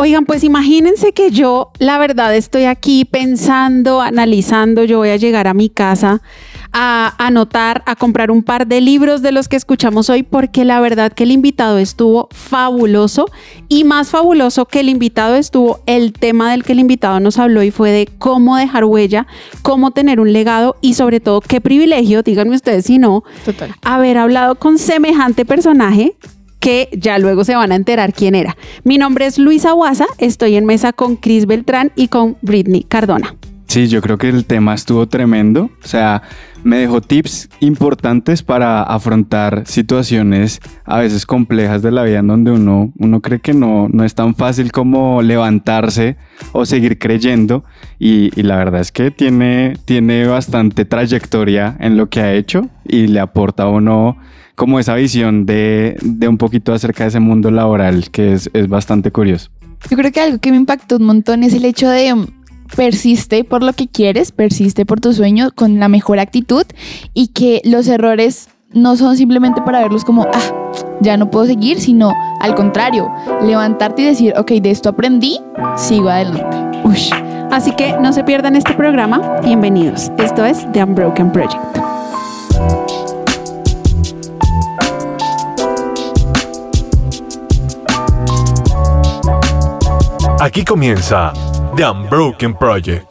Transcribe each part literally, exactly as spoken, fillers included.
Oigan, pues imagínense que yo, la verdad, estoy aquí pensando, analizando, yo voy a llegar a mi casa a anotar, a comprar un par de libros de los que escuchamos hoy, porque la verdad que el invitado estuvo fabuloso, y más fabuloso que el invitado estuvo el tema del que el invitado nos habló, y fue de cómo dejar huella, cómo tener un legado, y sobre todo qué privilegio, díganme ustedes si no, Total. haber hablado con semejante personaje que ya luego se van a enterar quién era. Mi nombre es Luisa Guasa, estoy en mesa con Cris Beltrán y con Britney Cardona. Sí, yo creo que el tema estuvo tremendo, o sea, me dejó tips importantes para afrontar situaciones a veces complejas de la vida en donde uno, uno cree que no, no es tan fácil como levantarse o seguir creyendo, y, y la verdad es que tiene, tiene bastante trayectoria en lo que ha hecho y le aporta a uno como esa visión de, de un poquito acerca de ese mundo laboral que es, es bastante curioso. Yo creo que algo que me impactó un montón es el hecho de persiste por lo que quieres, persiste por tu sueño con la mejor actitud, y que los errores no son simplemente para verlos como, ah, ya no puedo seguir, sino al contrario, levantarte y decir, ok, de esto aprendí, sigo adelante. Ush. Así que no se pierdan este programa. Bienvenidos. Esto es The Unbroken Project. Aquí comienza The Unbroken Project.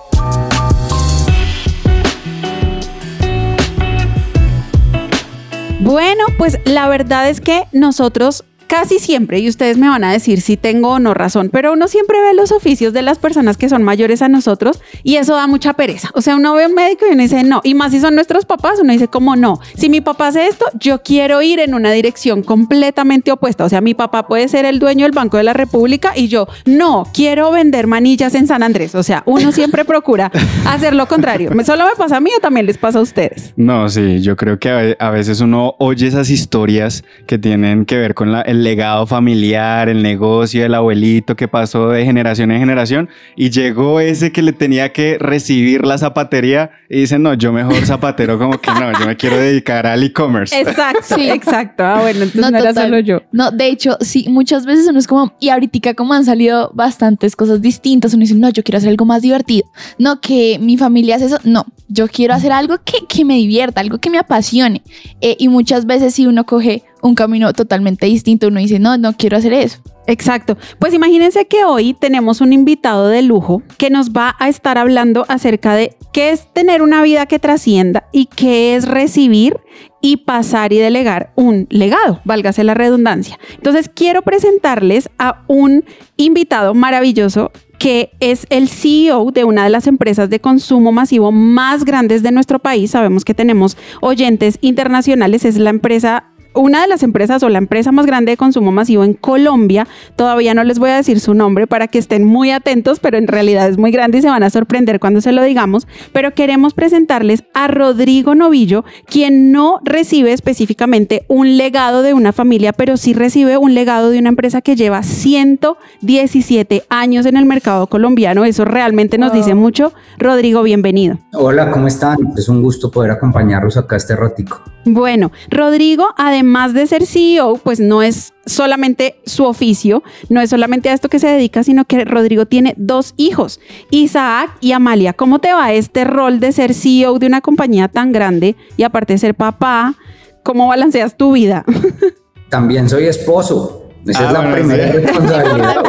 Bueno, pues la verdad es que nosotros casi siempre, y ustedes me van a decir si tengo o no razón, pero uno siempre ve los oficios de las personas que son mayores a nosotros, y eso da mucha pereza. O sea, uno ve a un médico y uno dice no, y más si son nuestros papás, uno dice como no. Si mi papá hace esto, yo quiero ir en una dirección completamente opuesta. O sea, mi papá puede ser el dueño del Banco de la República y yo no, quiero vender manillas en San Andrés. O sea, uno siempre procura hacer lo contrario. ¿Solo me pasa a mí o también les pasa a ustedes? No, sí, yo creo que a veces uno oye esas historias que tienen que ver con la, el legado familiar, el negocio del abuelito que pasó de generación en generación, y llegó ese que le tenía que recibir la zapatería y dice, no, yo mejor zapatero, como que no, yo me quiero dedicar al e-commerce. Exacto, sí, exacto. Ah, bueno, entonces No, no, era total. solo yo. No, de hecho, sí, muchas veces uno es como, y ahorita como han salido bastantes cosas distintas, uno dice, no, yo quiero hacer algo más divertido. No, que mi familia hace eso. No, yo quiero hacer algo que, que me divierta, algo que me apasione. Eh, y muchas veces si uno coge un camino totalmente distinto, uno dice, no, no quiero hacer eso. Exacto. Pues imagínense que hoy tenemos un invitado de lujo que nos va a estar hablando acerca de qué es tener una vida que trascienda y qué es recibir y pasar y delegar un legado, válgase la redundancia. Entonces quiero presentarles a un invitado maravilloso que es el C E O de una de las empresas de consumo masivo más grandes de nuestro país. Sabemos que tenemos oyentes internacionales, es la empresa una de las empresas o la empresa más grande de consumo masivo en Colombia. Todavía no les voy a decir su nombre para que estén muy atentos, pero en realidad es muy grande y se van a sorprender cuando se lo digamos. Pero queremos presentarles a Rodrigo Novillo, quien no recibe específicamente un legado de una familia, pero sí recibe un legado de una empresa que lleva ciento diecisiete años en el mercado colombiano. Eso realmente nos dice mucho. Rodrigo, bienvenido. Hola, ¿cómo están? Es un gusto poder acompañarlos acá este ratico. Bueno, Rodrigo, además de ser C E O, pues no es solamente su oficio, no es solamente a esto que se dedica, sino que Rodrigo tiene dos hijos, Isaac y Amalia. ¿Cómo te va este rol de ser C E O de una compañía tan grande y aparte de ser papá? ¿Cómo balanceas tu vida? También soy esposo. Esa Ah, es la bueno, primera sí. responsabilidad.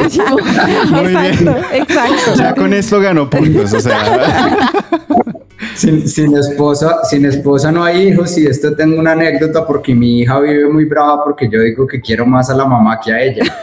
Muy Exacto, bien. exacto. Ya con esto ganó puntos, o sea. Sin, sin esposa, sin esposa no hay hijos, y esto tengo una anécdota porque mi hija vive muy brava porque yo digo que quiero más a la mamá que a ella.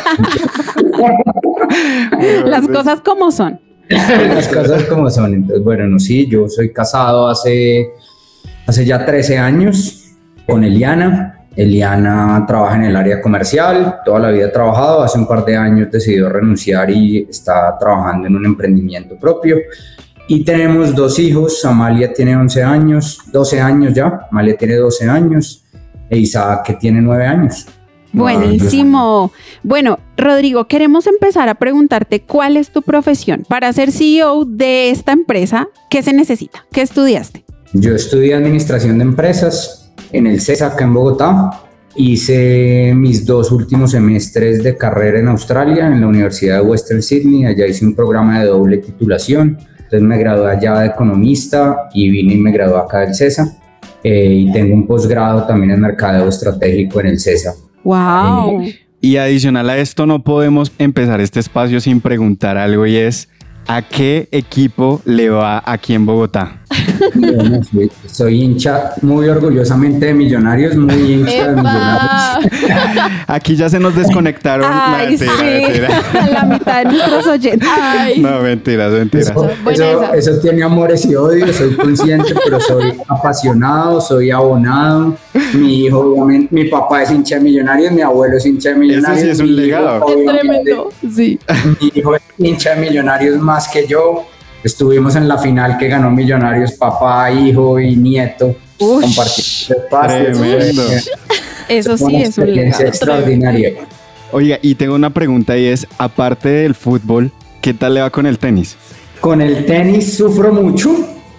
Las cosas como son. Las cosas como son. Entonces, bueno, no, sí, yo soy casado hace, hace ya trece años con Eliana. Eliana trabaja en el área comercial, toda la vida ha trabajado. Hace un par de años decidió renunciar y está trabajando en un emprendimiento propio. Y tenemos dos hijos. Amalia tiene once años, doce años ya. Amalia tiene doce años e Isaac, que tiene nueve años. Buenísimo. Bueno, Rodrigo, queremos empezar a preguntarte cuál es tu profesión. Para ser C E O de esta empresa, ¿qué se necesita? ¿Qué estudiaste? Yo estudié Administración de Empresas en el C E S A acá en Bogotá. hice mis dos últimos semestres de carrera en Australia, en la Universidad de Western Sydney. Allá hice un programa de doble titulación. Entonces me gradué allá de economista y vine y me gradué acá del CESA. Eh, y tengo un posgrado también en mercadeo estratégico en el CESA. ¡Wow! Eh, Y adicional a esto, no podemos empezar este espacio sin preguntar algo, y es: ¿a qué equipo le va aquí en Bogotá? Bueno, soy, soy hincha muy orgullosamente de Millonarios, muy hincha de Millonarios. Aquí ya se nos desconectaron. Ay, mentira, sí, mentira. a la mitad de nuestros oyentes. Ay, No, mentiras, mentiras. Eso, Buena eso, esa. eso tiene amores y odios, soy consciente, pero soy apasionado, soy abonado. Mi hijo, obviamente, mi papá es hincha de Millonarios, mi abuelo es hincha de Millonarios. sí es un mi hijo, legado. es obviamente, tremendo. Sí. Mi hijo es hincha de Millonarios más que yo. Estuvimos en la final que ganó Millonarios, papá, hijo y nieto. Ush. Compartiendo espacios. Tremendo. Eso sí Una es un experiencia legado. extraordinaria. Oiga, y tengo una pregunta, y es: aparte del fútbol, ¿qué tal le va con el tenis? Con el tenis sufro mucho.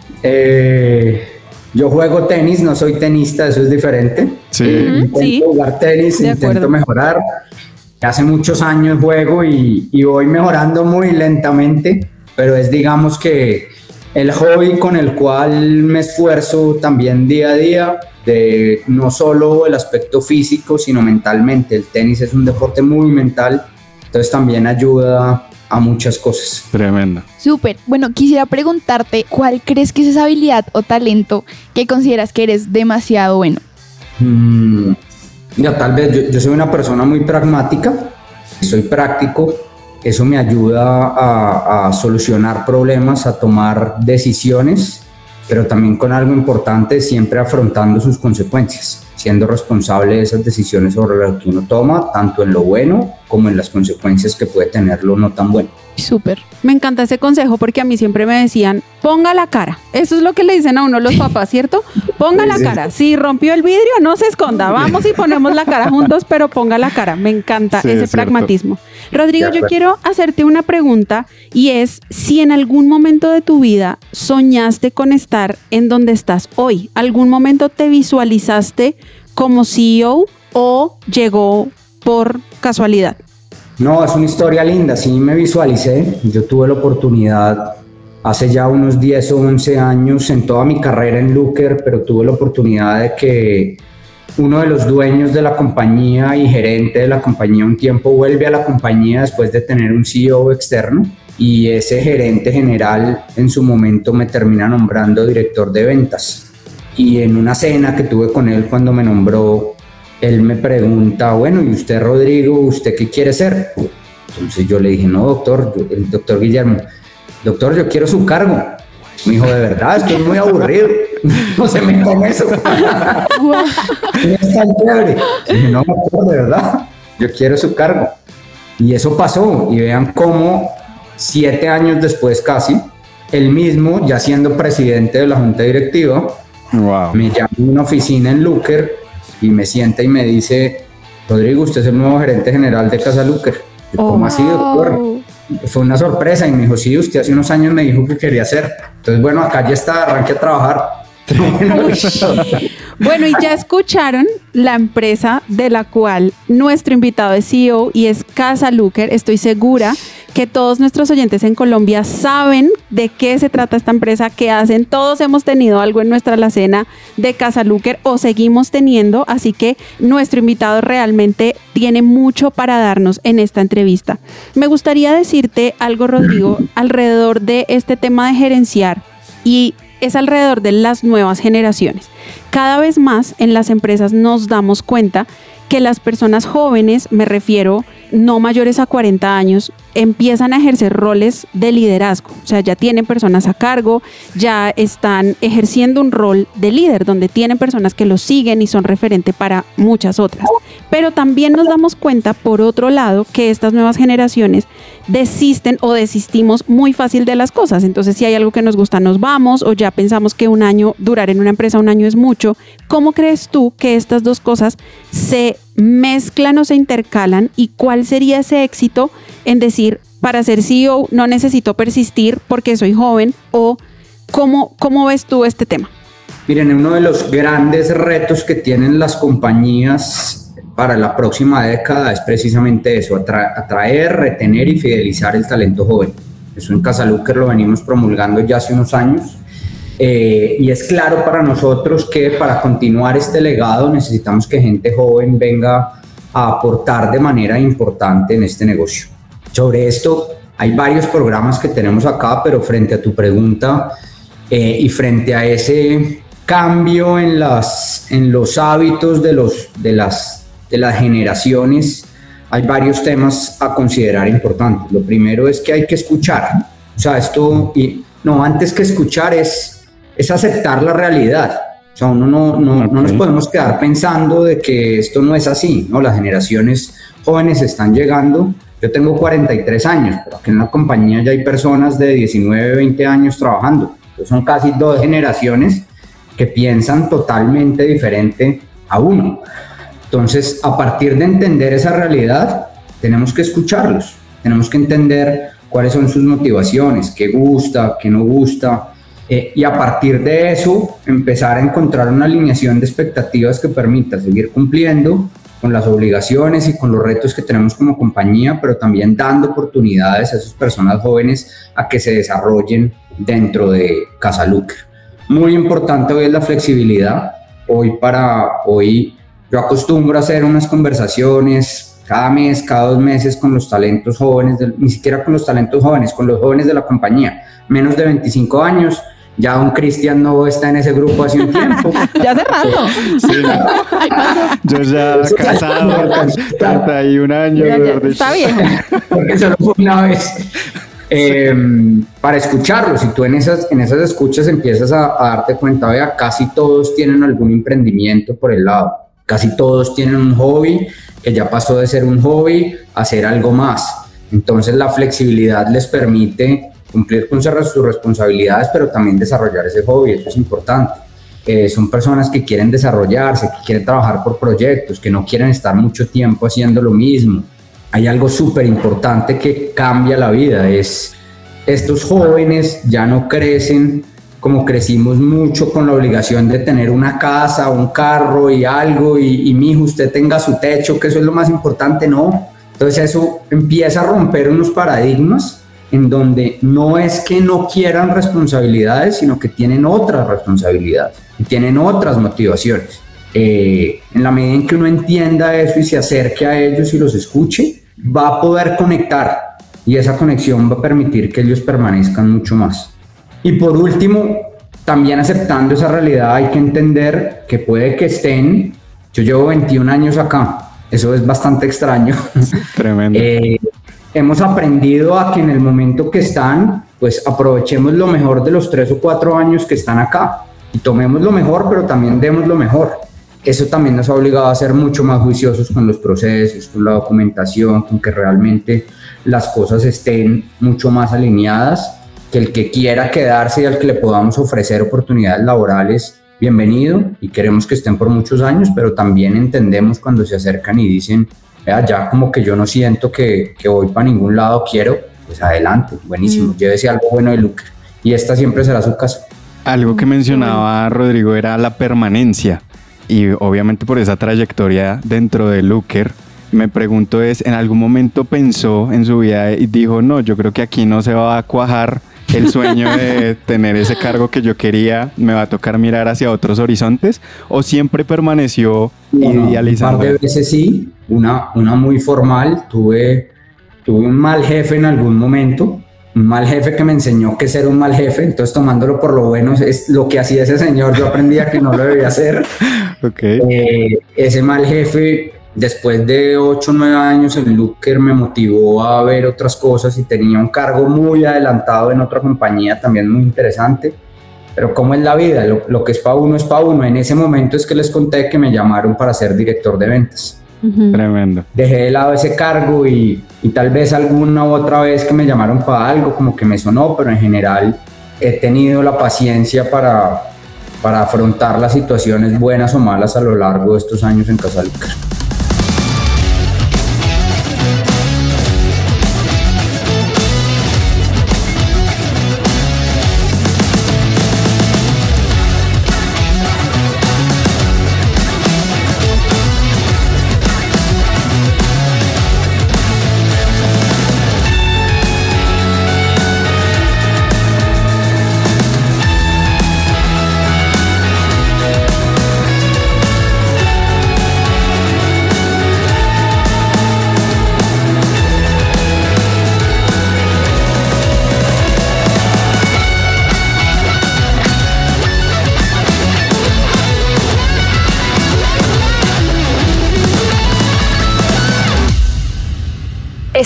Eh, yo juego tenis, no soy tenista, eso es diferente. Sí. Eh, Ujú, intento sí. jugar tenis, De intento acuerdo. mejorar. Hace muchos años juego y, y voy mejorando muy lentamente, pero es, digamos, que el hobby con el cual me esfuerzo también día a día, de no solo el aspecto físico, sino mentalmente. El tenis es un deporte muy mental, entonces también ayuda a muchas cosas. Tremendo. Súper. Bueno, quisiera preguntarte, ¿cuál crees que es esa habilidad o talento que consideras que eres demasiado bueno? Mm, ya, tal vez yo, yo soy una persona muy pragmática, soy práctico, eso me ayuda a, a solucionar problemas, a tomar decisiones, pero también con algo importante, siempre afrontando sus consecuencias, siendo responsable de esas decisiones sobre lo que uno toma, tanto en lo bueno como en las consecuencias que puede tener lo no tan bueno. Súper. Me encanta ese consejo porque a mí siempre me decían, ponga la cara. Eso es lo que le dicen a uno los papás, ¿cierto? Ponga la Sí. cara. Si rompió el vidrio, no se esconda. Vamos y ponemos la cara juntos, pero ponga la cara. Me encanta Sí, ese es cierto. pragmatismo. Rodrigo, De yo acuerdo. quiero hacerte una pregunta, y es si en algún momento de tu vida soñaste con estar en donde estás hoy. ¿Algún momento te visualizaste como C E O o llegó por casualidad? No, es una historia linda, sí me visualicé. Yo tuve la oportunidad hace ya unos diez o once años en toda mi carrera en Looker, pero tuve la oportunidad de que uno de los dueños de la compañía y gerente de la compañía un tiempo vuelve a la compañía después de tener un C E O externo, y ese gerente general en su momento me termina nombrando director de ventas. Y en una cena que tuve con él cuando me nombró, él me pregunta, bueno, ¿y usted, Rodrigo, usted qué quiere ser? Entonces yo le dije, no, doctor, yo- el doctor Guillermo, doctor, yo quiero su cargo. Me dijo, de verdad, estoy muy aburrido, no se meta en eso. Es tan chévere. Y dije, no, doctor, de verdad, yo quiero su cargo. Y eso pasó, y vean cómo siete años después casi, él mismo, ya siendo presidente de la junta directiva, Wow. me llama a una oficina en Looker y me sienta y me dice, Rodrigo, usted es el nuevo gerente general de Casa Looker. Yo, ¿cómo Oh. así, doctor? Fue una sorpresa, y me dijo, sí, usted hace unos años me dijo que quería hacer. Entonces, bueno, acá ya está, arranque a trabajar. Bueno, y ya escucharon la empresa de la cual nuestro invitado es C E O, y es Casa Looker. Estoy segura que todos nuestros oyentes en Colombia saben de qué se trata esta empresa, qué hacen. Todos hemos tenido algo en nuestra alacena de Casa Looker o seguimos teniendo, así que nuestro invitado realmente tiene mucho para darnos en esta entrevista. Me gustaría decirte algo, Rodrigo, alrededor de este tema de gerenciar, y es alrededor de las nuevas generaciones. Cada vez más en las empresas nos damos cuenta que las personas jóvenes, me refiero no mayores a cuarenta años, empiezan a ejercer roles de liderazgo. O sea, ya tienen personas a cargo, ya están ejerciendo un rol de líder, donde tienen personas que los siguen y son referente para muchas otras. Pero también nos damos cuenta, por otro lado, que estas nuevas generaciones desisten o desistimos muy fácil de las cosas. Entonces, si hay algo que nos gusta, nos vamos, o ya pensamos que un año, durar en una empresa un año es mucho. ¿Cómo crees tú que estas dos cosas se mezclan o se intercalan, y cuál sería ese éxito en decir, para ser C E O no necesito persistir porque soy joven? O ¿cómo, cómo ves tú este tema? Miren, uno de los grandes retos que tienen las compañías para la próxima década es precisamente eso, atra- atraer, retener y fidelizar el talento joven. Eso en Casa Looker lo venimos promulgando ya hace unos años. Eh, y es claro para nosotros que para continuar este legado necesitamos que gente joven venga a aportar de manera importante en este negocio. Sobre esto hay varios programas que tenemos acá, pero frente a tu pregunta eh, y frente a ese cambio en, las, en los hábitos de, los, de, las, de las generaciones, hay varios temas a considerar importantes. Lo primero es que hay que escuchar. O sea, esto, y, no, antes que escuchar es es aceptar la realidad. O sea, uno no, no, okay. no nos podemos quedar pensando de que esto no es así, ¿no? Las generaciones jóvenes están llegando. Yo tengo cuarenta y tres años, pero aquí en la compañía ya hay personas de diecinueve, veinte años trabajando. Entonces son casi dos generaciones que piensan totalmente diferente a uno. Entonces, a partir de entender esa realidad, tenemos que escucharlos. Tenemos que entender cuáles son sus motivaciones, qué gusta, qué no gusta. Eh, y a partir de eso empezar a encontrar una alineación de expectativas que permita seguir cumpliendo con las obligaciones y con los retos que tenemos como compañía, pero también dando oportunidades a esas personas jóvenes a que se desarrollen dentro de Casa Looker. Muy importante hoy es la flexibilidad. Hoy para hoy yo acostumbro a hacer unas conversaciones cada mes, cada dos meses con los talentos jóvenes, de, ni siquiera con los talentos jóvenes, con los jóvenes de la compañía, menos de veinticinco años. Ya don Cristian no está en ese grupo hace un tiempo. Ya hace rato. Sí. Yo ya casado, treinta y un años. Ya, ya, está bien. Porque solo fue una vez. Eh, para escucharlos, y tú en esas, en esas escuchas empiezas a, a darte cuenta, vea, casi todos tienen algún emprendimiento por el lado. Casi todos tienen un hobby que ya pasó de ser un hobby a ser algo más. Entonces la flexibilidad les permite cumplir con sus responsabilidades, pero también desarrollar ese hobby. Eso es importante. Eh, son personas que quieren desarrollarse, que quieren trabajar por proyectos, que no quieren estar mucho tiempo haciendo lo mismo. Hay algo súper importante que cambia la vida, es estos jóvenes ya no crecen como crecimos mucho con la obligación de tener una casa, un carro y algo, y, y mijo, usted tenga su techo, que eso es lo más importante. No. Entonces eso empieza a romper unos paradigmas en donde no es que no quieran responsabilidades, sino que tienen otras responsabilidades y tienen otras motivaciones. Eh, en la medida en que uno entienda eso y se acerque a ellos y los escuche, va a poder conectar, y esa conexión va a permitir que ellos permanezcan mucho más. Y por último, también aceptando esa realidad, hay que entender que puede que estén, yo llevo veintiún años acá, eso es bastante extraño. Tremendo. Eh, hemos aprendido a que en el momento que están, pues aprovechemos lo mejor de los tres o cuatro años que están acá y tomemos lo mejor, pero también demos lo mejor. Eso también nos ha obligado a ser mucho más juiciosos con los procesos, con la documentación, con que realmente las cosas estén mucho más alineadas, que el que quiera quedarse y al que le podamos ofrecer oportunidades laborales, bienvenido, y queremos que estén por muchos años, pero también entendemos cuando se acercan y dicen, vea, ya como que yo no siento que, que voy para ningún lado, quiero, pues adelante, buenísimo, mm. llévese algo bueno de Looker, y esta siempre será su casa. Algo que mencionaba Rodrigo era la permanencia, y obviamente por esa trayectoria dentro de Looker, me pregunto es, ¿en algún momento pensó en su vida y dijo, no, yo creo que aquí no se va a cuajar el sueño de tener ese cargo que yo quería, me va a tocar mirar hacia otros horizontes, o siempre permaneció bueno, idealizando? Un par de veces sí, una, una muy formal, tuve, tuve un mal jefe en algún momento, un mal jefe que me enseñó que ser un mal jefe, entonces tomándolo por lo bueno es lo que hacía ese señor, yo aprendía que no lo debía hacer. Okay. Eh, ese mal jefe, después de ocho o nueve años en Looker, me motivó a ver otras cosas y tenía un cargo muy adelantado en otra compañía también muy interesante, pero como es la vida, lo, lo que es para uno es para uno. En ese momento es que les conté que me llamaron para ser director de ventas. Uh-huh. Tremendo. Dejé de lado ese cargo y, y tal vez alguna otra vez que me llamaron para algo como que me sonó, pero en general he tenido la paciencia para, para afrontar las situaciones buenas o malas a lo largo de estos años en Casa Looker.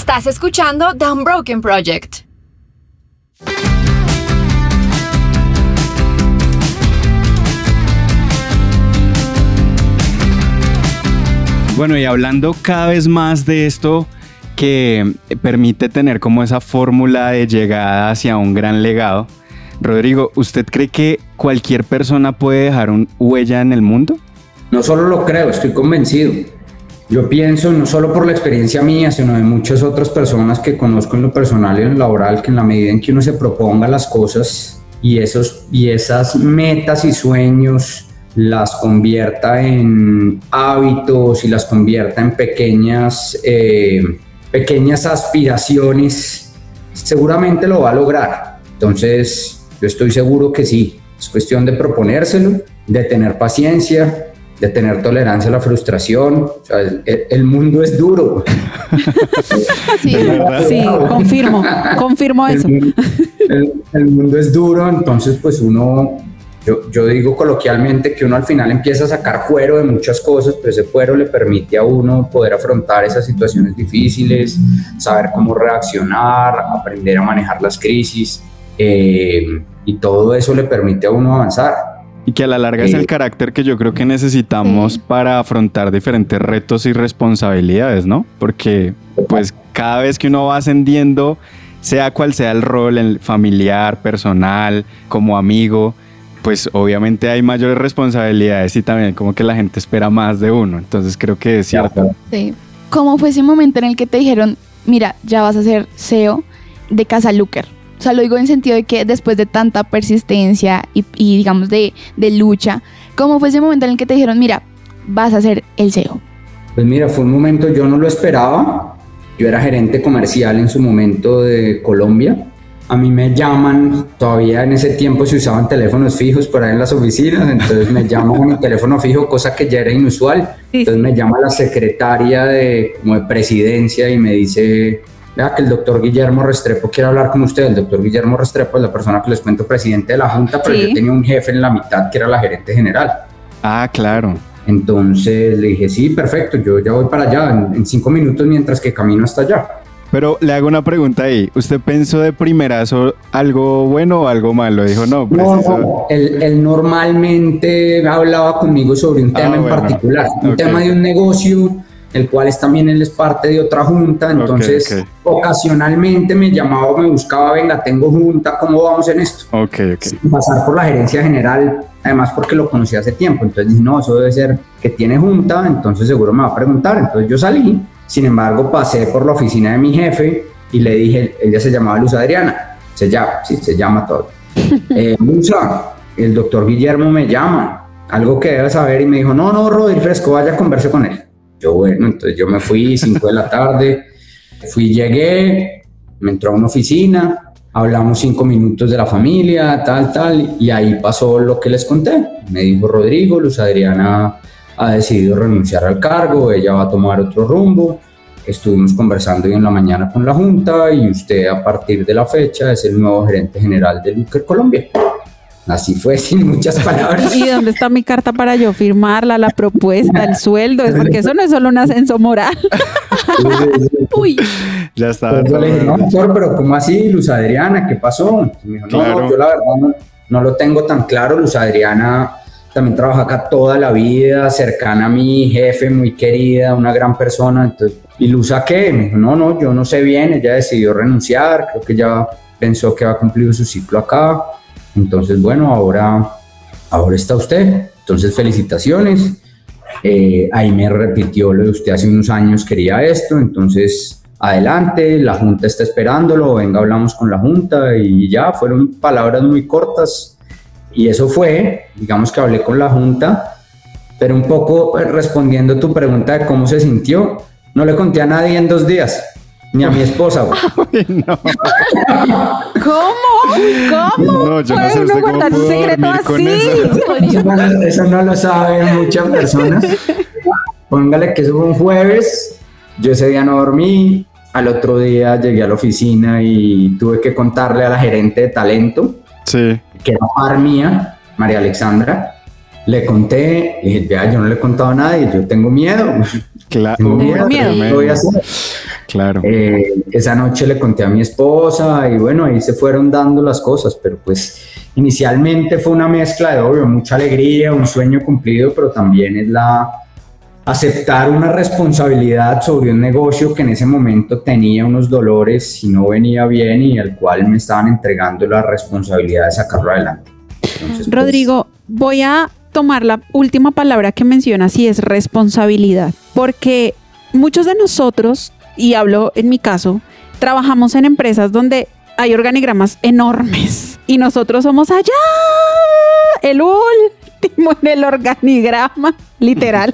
Estás escuchando The Unbroken Project. Bueno, y hablando cada vez más de esto que permite tener como esa fórmula de llegada hacia un gran legado, Rodrigo, ¿usted cree que cualquier persona puede dejar una huella en el mundo? No solo lo creo, estoy convencido. Yo pienso, no solo por la experiencia mía, sino de muchas otras personas que conozco en lo personal y en lo laboral, que en la medida en que uno se proponga las cosas y, esos, y esas metas y sueños las convierta en hábitos y las convierta en pequeñas, eh, pequeñas aspiraciones, seguramente lo va a lograr. Entonces, yo estoy seguro que sí. Es cuestión de proponérselo, de tener paciencia, de tener tolerancia a la frustración. O sea, el, el mundo es duro. Sí, sí, confirmo, confirmo eso. El, el, el mundo es duro, entonces pues uno... Yo, yo digo coloquialmente que uno al final empieza a sacar fuero de muchas cosas, pero ese fuero le permite a uno poder afrontar esas situaciones difíciles, saber cómo reaccionar, aprender a manejar las crisis, eh, y todo eso le permite a uno avanzar. Y que a la larga eh, es el carácter que yo creo que necesitamos sí. para afrontar diferentes retos y responsabilidades, ¿no? Porque pues cada vez que uno va ascendiendo, sea cual sea el rol, el familiar, personal, como amigo, pues obviamente hay mayores responsabilidades y también como que la gente espera más de uno, entonces creo que es cierto. Sí. ¿Cómo fue ese momento en el que te dijeron, mira, ya vas a ser C E O de Casa Looker? O sea, lo digo en sentido de que después de tanta persistencia y, y digamos de, de lucha, ¿cómo fue ese momento en el que te dijeron, mira, vas a ser el C E O? Pues mira, fue un momento, yo no lo esperaba, yo era gerente comercial en su momento de Colombia. A mí me llaman, todavía en ese tiempo se usaban teléfonos fijos por ahí en las oficinas, entonces me llaman a mi teléfono fijo, cosa que ya era inusual. Entonces me llama la secretaria de, como de presidencia y me dice, vea que el doctor Guillermo Restrepo quiere hablar con usted. El doctor Guillermo Restrepo es la persona que les cuento, presidente de la Junta, pero sí. Yo tenía un jefe en la mitad que era la gerente general. Ah, claro. Entonces le dije, sí, perfecto, yo ya voy para allá en, en cinco minutos mientras que camino hasta allá. Pero le hago una pregunta ahí. ¿Usted pensó de primerazo algo bueno o algo malo? Dijo, no, pues no, eso... no. Él, él normalmente hablaba conmigo sobre un tema ah, en bueno. particular, un okay. tema de un negocio, el cual es también él es parte de otra junta, entonces okay, okay. ocasionalmente me llamaba o me buscaba, venga, tengo junta, ¿cómo vamos en esto? Okay, okay. Sin pasar por la gerencia general, además porque lo conocí hace tiempo, entonces dije, no, eso debe ser que tiene junta, entonces seguro me va a preguntar, entonces yo salí. Sin embargo, pasé por la oficina de mi jefe y le dije, ella se llamaba Luz Adriana, se llama, sí, se llama todo. Eh, Luza, el doctor Guillermo me llama, algo que debe saber, y me dijo, no, no, Rodri, fresco, vaya, converse con él. Yo, bueno, entonces yo me fui, cinco de la tarde, fui, llegué, me entró a una oficina, hablamos cinco minutos de la familia, tal, tal, y ahí pasó lo que les conté. Me dijo, Rodrigo, Luz Adriana ha decidido renunciar al cargo, ella va a tomar otro rumbo. Estuvimos conversando hoy en la mañana con la Junta y usted a partir de la fecha es el nuevo gerente general de Looker Colombia. Así fue, sin muchas palabras. ¿Y dónde está mi carta para yo firmarla, la propuesta, el sueldo? Es porque eso no es solo un ascenso moral. Uy. Ya está. Yo le dije, no, doctor, pero ¿cómo así, Luz Adriana? ¿Qué pasó? Y me dijo, claro. no, yo la verdad no, no lo tengo tan claro. Luz Adriana también trabaja acá toda la vida, cercana a mi jefe, muy querida, una gran persona. Entonces, ¿y Luz a qué? Me dijo, no, no, yo no sé bien, ella decidió renunciar, creo que ya pensó que había cumplido su ciclo acá. Entonces, bueno, ahora, ahora está usted. Entonces, felicitaciones. Eh, ahí me repitió lo de usted hace unos años quería esto, entonces, adelante, la Junta está esperándolo, venga, hablamos con la Junta y ya, fueron palabras muy cortas. Y eso fue, digamos que hablé con la Junta, pero un poco respondiendo a tu pregunta de cómo se sintió, no le conté a nadie en dos días, ni a mi esposa. Uy, no. ¿Cómo? ¿Cómo? No, yo no sé usted cómo pudo dormir con eso. Eso no, eso no lo saben muchas personas. Póngale que eso fue un jueves, yo ese día no dormí, al otro día llegué a la oficina y tuve que contarle a la gerente de talento, sí, que era par mía, María Alexandra, le conté, le dije, vea, yo no le he contado a nadie, yo tengo miedo, Claro, Tengo miedo, miedo. ¿qué voy a hacer? Claro. Eh, esa noche le conté a mi esposa y bueno, ahí se fueron dando las cosas, pero pues inicialmente fue una mezcla de, obvio, mucha alegría, un sueño cumplido, pero también es la aceptar una responsabilidad sobre un negocio que en ese momento tenía unos dolores y no venía bien y al cual me estaban entregando la responsabilidad de sacarlo adelante. Entonces, pues, Rodrigo, voy a tomar la última palabra que mencionas y es responsabilidad, porque muchos de nosotros, y hablo en mi caso, trabajamos en empresas donde hay organigramas enormes y nosotros somos allá el último en el organigrama, literal.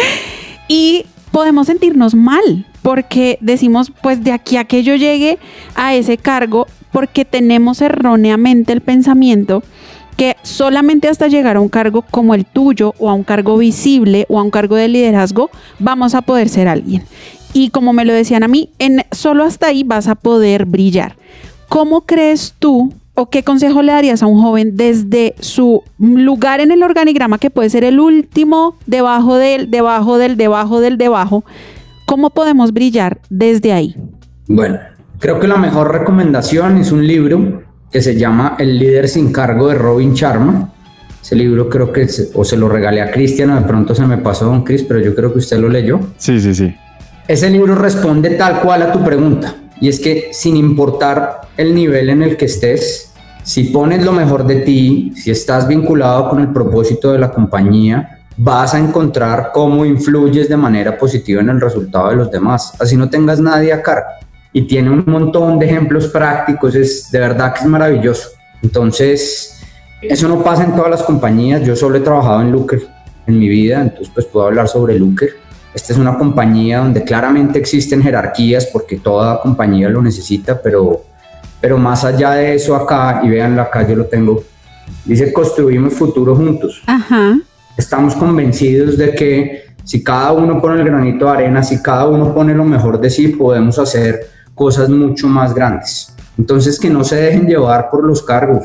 Y podemos sentirnos mal porque decimos, pues de aquí a que yo llegue a ese cargo, porque tenemos erróneamente el pensamiento que solamente hasta llegar a un cargo como el tuyo o a un cargo visible o a un cargo de liderazgo vamos a poder ser alguien. Y como me lo decían a mí, en, solo hasta ahí vas a poder brillar. ¿Cómo crees tú o qué consejo le darías a un joven desde su lugar en el organigrama, que puede ser el último, debajo del, debajo del, debajo del, debajo? ¿Cómo podemos brillar desde ahí? Bueno, creo que la mejor recomendación es un libro que se llama El líder sin cargo de Robin Sharma. Ese libro creo que se, o se lo regalé a Cristian o de pronto se me pasó a don Cris, pero yo creo que usted lo leyó. Sí, sí, sí. Ese libro responde tal cual a tu pregunta, y es que sin importar el nivel en el que estés, si pones lo mejor de ti, si estás vinculado con el propósito de la compañía, vas a encontrar cómo influyes de manera positiva en el resultado de los demás, así no tengas nadie a cargo. Y tiene un montón de ejemplos prácticos, es de verdad que es maravilloso. Entonces, eso no pasa en todas las compañías. Yo solo he trabajado en Looker en mi vida, entonces pues puedo hablar sobre Looker. Esta es una compañía donde claramente existen jerarquías porque toda compañía lo necesita, pero, pero más allá de eso acá, y véanlo acá, yo lo tengo, dice construimos futuro juntos. Ajá. Estamos convencidos de que si cada uno pone el granito de arena, si cada uno pone lo mejor de sí, podemos hacer cosas mucho más grandes. Entonces, que no se dejen llevar por los cargos,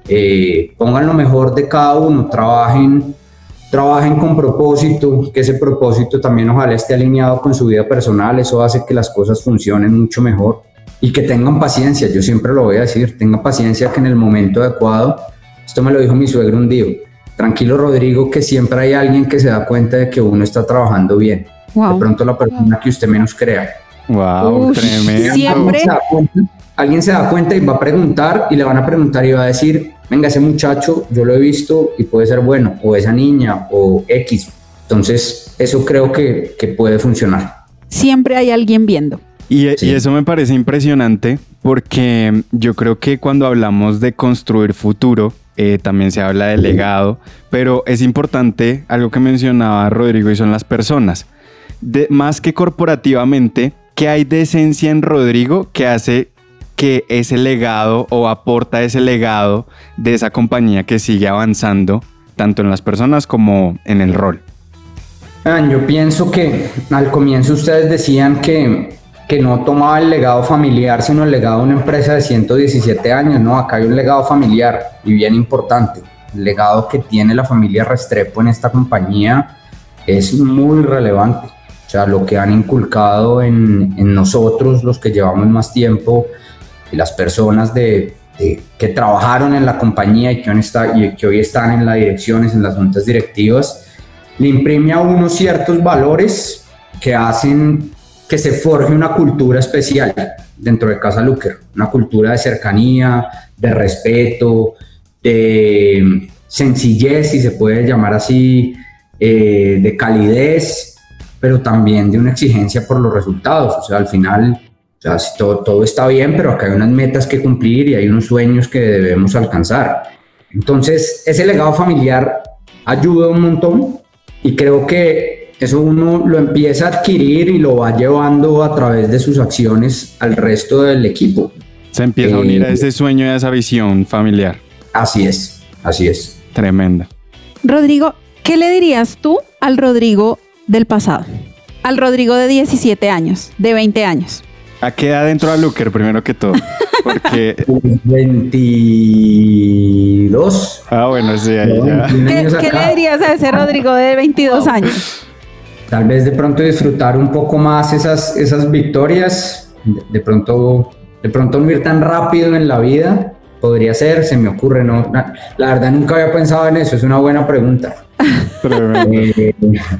eh, pongan lo mejor de cada uno, trabajen, trabajen con propósito, que ese propósito también ojalá esté alineado con su vida personal, eso hace que las cosas funcionen mucho mejor, y que tengan paciencia. Yo siempre lo voy a decir, tengan paciencia, que en el momento adecuado, esto me lo dijo mi suegro un día, tranquilo Rodrigo, que siempre hay alguien que se da cuenta de que uno está trabajando bien. Wow. De pronto la persona que usted menos crea. Wow, Uy, tremendo. Siempre. Se cuenta, alguien se da cuenta y va a preguntar, y le van a preguntar y va a decir, venga, ese muchacho yo lo he visto y puede ser bueno, o esa niña, o X. Entonces, eso creo que, que puede funcionar. Siempre hay alguien viendo. Y, sí. y eso me parece impresionante porque yo creo que cuando hablamos de construir futuro, eh, también se habla de legado, pero es importante algo que mencionaba Rodrigo y son las personas. De, más que corporativamente, ¿qué hay de esencia en Rodrigo que hace que ese legado o aporta ese legado de esa compañía que sigue avanzando tanto en las personas como en el rol? Yo pienso que al comienzo ustedes decían que, que no tomaba el legado familiar, sino el legado de una empresa de ciento diecisiete años. No, acá hay un legado familiar y bien importante. El legado que tiene la familia Restrepo en esta compañía es muy relevante. O sea, lo que han inculcado en, en nosotros, los que llevamos más tiempo, y las personas de, de, que trabajaron en la compañía y que, hoy está, y que hoy están en las direcciones, en las juntas directivas, le imprime a uno ciertos valores que hacen que se forje una cultura especial dentro de Casa Looker, una cultura de cercanía, de respeto, de sencillez, si se puede llamar así, eh, de calidez, pero también de una exigencia por los resultados. O sea, al final, o sea, todo, todo está bien, pero acá hay unas metas que cumplir y hay unos sueños que debemos alcanzar. Entonces, ese legado familiar ayuda un montón y creo que eso uno lo empieza a adquirir y lo va llevando a través de sus acciones al resto del equipo. Se empieza eh, a unir a ese sueño y a esa visión familiar. Así es, así es. Tremenda. Rodrigo, ¿qué le dirías tú al Rodrigo del pasado? Al Rodrigo de diecisiete años, de veinte años. ¿A qué edad entró a Looker, primero que todo? Porque... veintidós. Ah, bueno, sí, ahí ya. ¿Qué, ¿qué le dirías a ese Rodrigo de veintidós años? tal vez de pronto disfrutar un poco más esas, esas victorias, de, de pronto, de pronto no ir tan rápido en la vida, podría ser, se me ocurre, no, la, la verdad nunca había pensado en eso, es una buena pregunta. eh,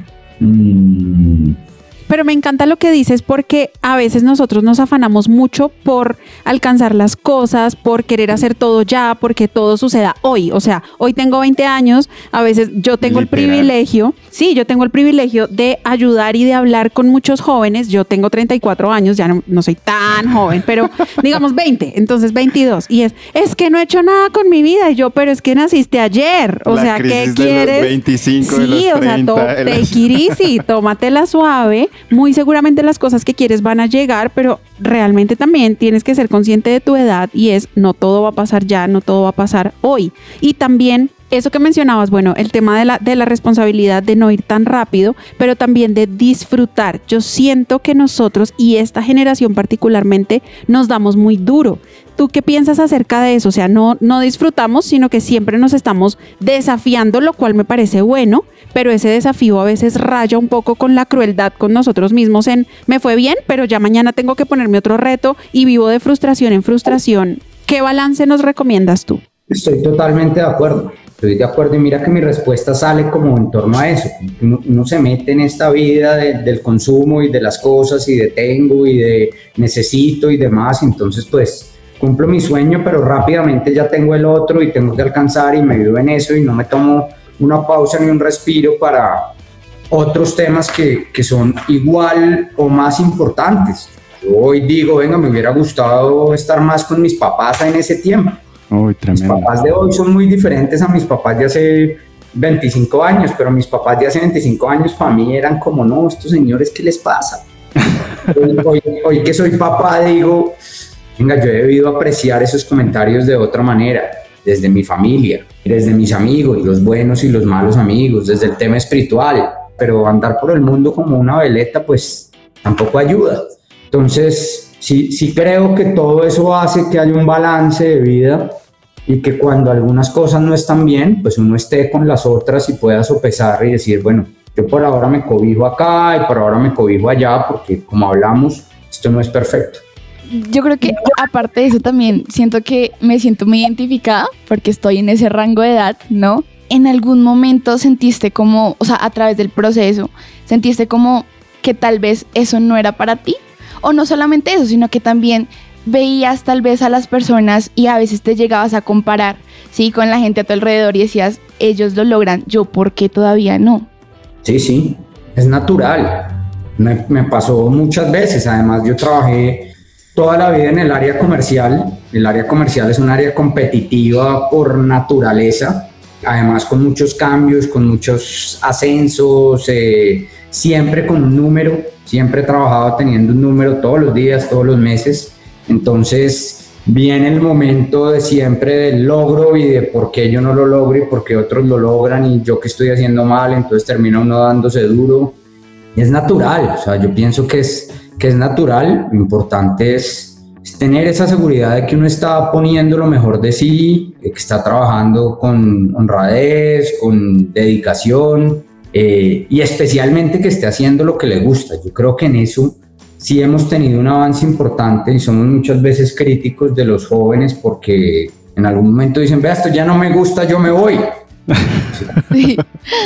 mm, Pero me encanta lo que dices porque a veces nosotros nos afanamos mucho por alcanzar las cosas, por querer hacer todo ya, porque todo suceda hoy. O sea, hoy tengo veinte años, a veces yo tengo Literal. el privilegio, sí, yo tengo el privilegio de ayudar y de hablar con muchos jóvenes. Yo tengo treinta y cuatro años, ya no, no soy tan joven, pero digamos veinte, entonces veintidós. Y es, es que no he hecho nada con mi vida. Y yo, pero es que naciste ayer. O La sea, ¿qué crisis quieres? De los veinticinco, sí, de los o sea, treinta, to- de los... take it easy, tómatela suave. Muy seguramente las cosas que quieres van a llegar, pero realmente también tienes que ser consciente de tu edad y es no todo va a pasar ya, no todo va a pasar hoy. Y también eso que mencionabas, bueno, el tema de la, de la responsabilidad de no ir tan rápido, pero también de disfrutar. Yo siento que nosotros y esta generación particularmente nos damos muy duro. ¿Tú qué piensas acerca de eso? O sea, no, no disfrutamos, sino que siempre nos estamos desafiando, lo cual me parece bueno, pero ese desafío a veces raya un poco con la crueldad con nosotros mismos en me fue bien, pero ya mañana tengo que ponerme otro reto y vivo de frustración en frustración. ¿Qué balance nos recomiendas tú? Estoy totalmente de acuerdo, estoy de acuerdo y mira que mi respuesta sale como en torno a eso. Uno, uno se mete en esta vida de, del consumo y de las cosas y de tengo y de necesito y demás, entonces pues cumplo mi sueño, pero rápidamente ya tengo el otro y tengo que alcanzar y me vivo en eso y no me tomo una pausa ni un respiro para otros temas que, que son igual o más importantes. Yo hoy digo, venga, me hubiera gustado estar más con mis papás en ese tiempo. Uy, tremendo. Mis papás de hoy son muy diferentes a mis papás de hace veinticinco años, pero mis papás de hace veinticinco años para mí eran como, no, estos señores, ¿qué les pasa? hoy, hoy, hoy que soy papá digo, venga, yo he debido apreciar esos comentarios de otra manera, desde mi familia, desde mis amigos, los buenos y los malos amigos, desde el tema espiritual, pero andar por el mundo como una veleta pues tampoco ayuda. Entonces sí, sí creo que todo eso hace que haya un balance de vida y que cuando algunas cosas no están bien, pues uno esté con las otras y pueda sopesar y decir, bueno, yo por ahora me cobijo acá y por ahora me cobijo allá, porque como hablamos, esto no es perfecto. Yo creo que aparte de eso también siento que me siento muy identificada porque estoy en ese rango de edad, ¿no? En algún momento sentiste como, o sea, a través del proceso, sentiste como que tal vez eso no era para ti, o no solamente eso, sino que también veías tal vez a las personas y a veces te llegabas a comparar, ¿sí? Con la gente a tu alrededor y decías, ellos lo logran, ¿yo por qué todavía no? Sí, sí, es natural. Me, me pasó muchas veces, además yo trabajé toda la vida en el área comercial. El área comercial es un área competitiva por naturaleza, además con muchos cambios, con muchos ascensos, eh, siempre con un número, siempre he trabajado teniendo un número todos los días, todos los meses. Entonces viene el momento de siempre del logro y de por qué yo no lo logro y por qué otros lo logran y yo que estoy haciendo mal, entonces termina uno dándose duro. Y es natural, o sea, yo pienso que es, que es natural. Lo importante es, es tener esa seguridad de que uno está poniendo lo mejor de sí, de que está trabajando con honradez, con dedicación eh, y especialmente que esté haciendo lo que le gusta. Yo creo que en eso sí hemos tenido un avance importante y somos muchas veces críticos de los jóvenes porque en algún momento dicen, vea, esto ya no me gusta, yo me voy. Sí.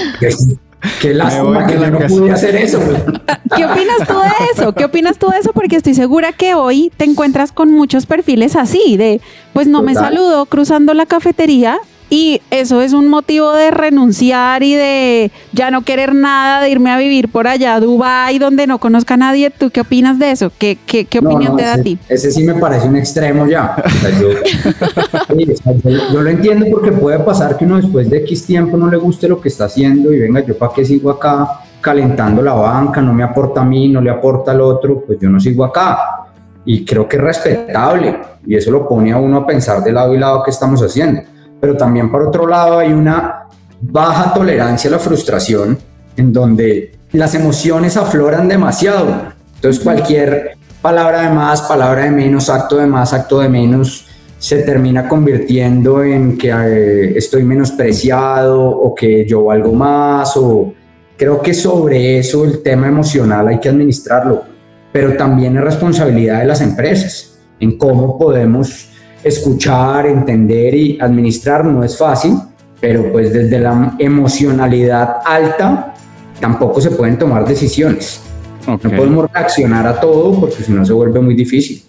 Qué lástima que yo no pude hacer eso. ¿Qué opinas tú de eso? ¿Qué opinas tú de eso? Porque estoy segura que hoy te encuentras con muchos perfiles así, de pues no Total. me saludó cruzando la cafetería. Y eso es un motivo de renunciar y de ya no querer nada, de irme a vivir por allá a Dubái donde no conozca a nadie. ¿Tú qué opinas de eso? ¿Qué, qué, qué no, opinión no, te da ese, a ti? Ese sí me parece un extremo ya. O sea, yo, sí, o sea, yo, yo lo entiendo porque puede pasar que uno después de X tiempo no le guste lo que está haciendo y venga, yo para qué sigo acá calentando la banca, no me aporta a mí, no le aporta al otro, pues yo no sigo acá. Y creo que es respetable y eso lo pone a uno a pensar de lado y lado qué estamos haciendo. Pero también por otro lado hay una baja tolerancia a la frustración en donde las emociones afloran demasiado. Entonces cualquier palabra de más, palabra de menos, acto de más, acto de menos se termina convirtiendo en que eh, estoy menospreciado o que yo valgo más o Creo que sobre eso el tema emocional hay que administrarlo, pero también es responsabilidad de las empresas en cómo podemos escuchar, entender y administrar. No es fácil, pero pues desde la emocionalidad alta tampoco se pueden tomar decisiones. Okay. No podemos reaccionar a todo porque si no se vuelve muy difícil.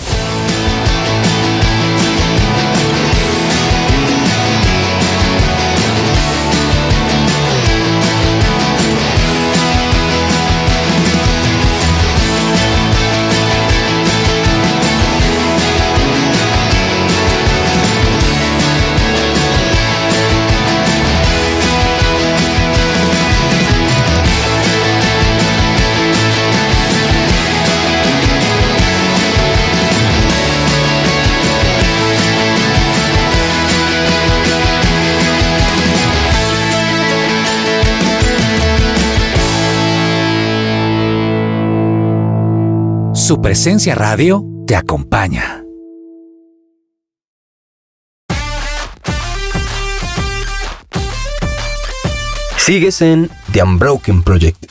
Su presencia radio te acompaña. Sigues en The Unbroken Project.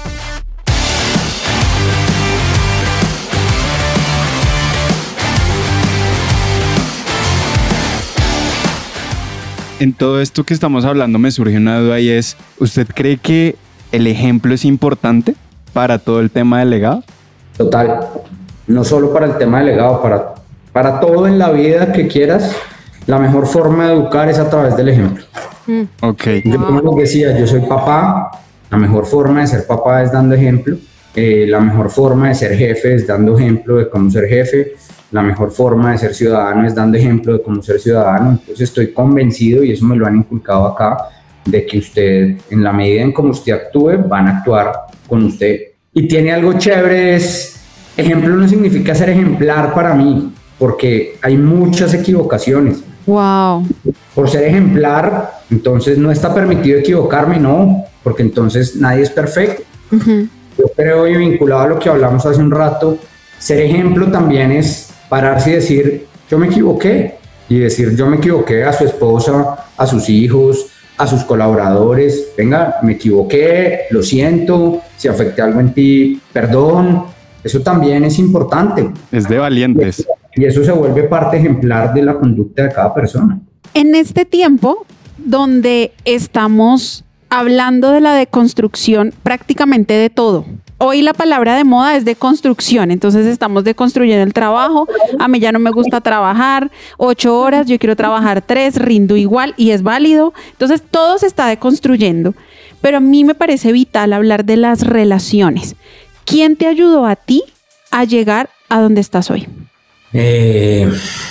En todo esto que estamos hablando me surge una duda y es, ¿usted cree que el ejemplo es importante para todo el tema del legado? Total, no solo para el tema del legado, para, para todo en la vida que quieras, la mejor forma de educar es a través del ejemplo. Mm. Ok. Yo como les decía, yo soy papá, la mejor forma de ser papá es dando ejemplo, eh, la mejor forma de ser jefe es dando ejemplo de cómo ser jefe, la mejor forma de ser ciudadano es dando ejemplo de cómo ser ciudadano. Entonces estoy convencido, y eso me lo han inculcado acá, de que usted, en la medida en cómo usted actúe, van a actuar con usted. Y tiene algo chévere, es, ejemplo no significa ser ejemplar para mí, porque hay muchas equivocaciones. Wow. Por ser ejemplar, entonces no está permitido equivocarme, no, porque entonces nadie es perfecto. Uh-huh. Yo creo, y vinculado a lo que hablamos hace un rato, ser ejemplo también es pararse y decir, yo me equivoqué, y decir, yo me equivoqué a su esposa, a sus hijos, a sus colaboradores, venga, me equivoqué, lo siento, si afecté algo en ti, perdón. Eso también es importante. Es de valientes. Y eso se vuelve parte ejemplar de la conducta de cada persona. En este tiempo donde estamos hablando de la deconstrucción prácticamente de todo, hoy la palabra de moda es deconstrucción, entonces estamos deconstruyendo el trabajo. A mí ya no me gusta trabajar ocho horas, yo quiero trabajar tres, rindo igual y es válido. Entonces todo se está deconstruyendo, pero a mí me parece vital hablar de las relaciones. ¿Quién te ayudó a ti a llegar a donde estás hoy? Eh,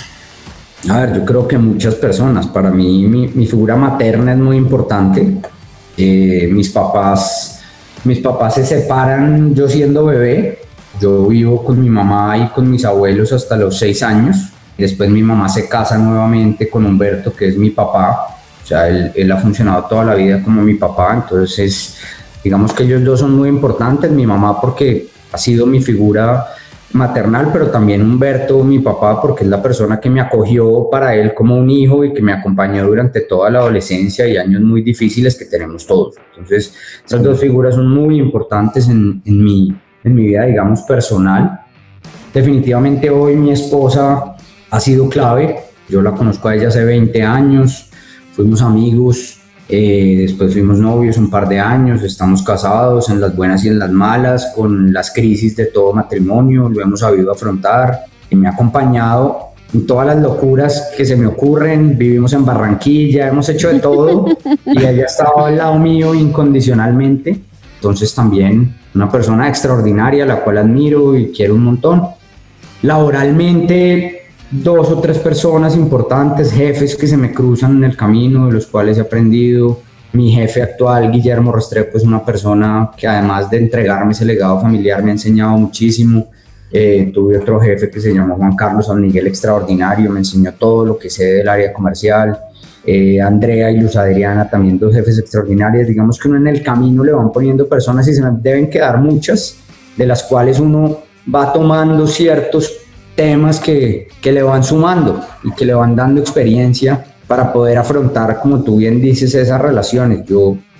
a ver, yo creo que muchas personas. Para mí mi, mi figura materna es muy importante. Eh, mis papás... Mis papás se separan yo siendo bebé. Yo vivo con mi mamá y con mis abuelos hasta los seis años. Después mi mamá se casa nuevamente con Humberto, que es mi papá. O sea, él, él ha funcionado toda la vida como mi papá. Entonces, digamos que ellos dos son muy importantes. Mi mamá porque ha sido mi figura maternal, pero también Humberto, mi papá, porque es la persona que me acogió para él como un hijo y que me acompañó durante toda la adolescencia y años muy difíciles que tenemos todos. Entonces, esas dos figuras son muy importantes en, en, mi, en mi vida, digamos, personal. Definitivamente hoy mi esposa ha sido clave. Yo la conozco a ella hace veinte años, fuimos amigos, eh, después fuimos novios un par de años, estamos casados en las buenas y en las malas, con las crisis de todo matrimonio, lo hemos sabido afrontar y me ha acompañado en todas las locuras que se me ocurren. Vivimos en Barranquilla, hemos hecho de todo y ella ha estado al lado mío incondicionalmente. Entonces también una persona extraordinaria, la cual admiro y quiero un montón. Laboralmente, dos o tres personas importantes, jefes que se me cruzan en el camino, de los cuales he aprendido. Mi jefe actual, Guillermo Restrepo, es una persona que además de entregarme ese legado familiar me ha enseñado muchísimo. Eh, tuve otro jefe que se llamó Juan Carlos San Miguel, extraordinario, me enseñó todo lo que sé del área comercial. Eh, Andrea y Luz Adriana, también dos jefes extraordinarias. Digamos que uno en el camino le van poniendo personas y se me deben quedar muchas, de las cuales uno va tomando ciertos temas que, que le van sumando y que le van dando experiencia para poder afrontar, como tú bien dices, esas relaciones. Yo